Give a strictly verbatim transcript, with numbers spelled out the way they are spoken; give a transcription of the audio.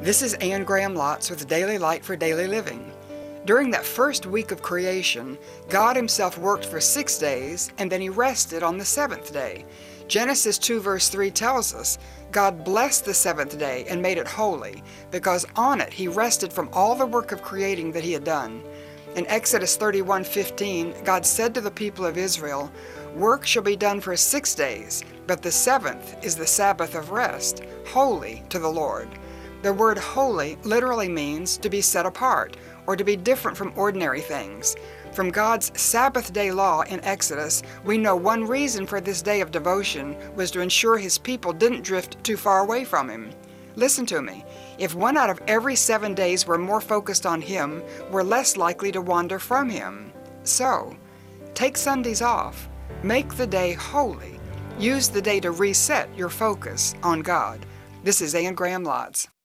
This is Anne Graham Lotz with Daily Light for Daily Living. During that first week of creation, God Himself worked for six days, and then He rested on the seventh day. Genesis two verse three tells us, God blessed the seventh day and made it holy, because on it He rested from all the work of creating that He had done. In Exodus thirty-one fifteen, God said to the people of Israel, "Work shall be done for six days, but the seventh is the Sabbath of rest, holy to the Lord." The word holy literally means to be set apart, or to be different from ordinary things. From God's Sabbath day law in Exodus, we know one reason for this day of devotion was to ensure His people didn't drift too far away from Him. Listen to me. If one out of every seven days were more focused on Him, we're less likely to wander from Him. So, take Sundays off. Make the day holy. Use the day to reset your focus on God. This is Anne Graham Lotz.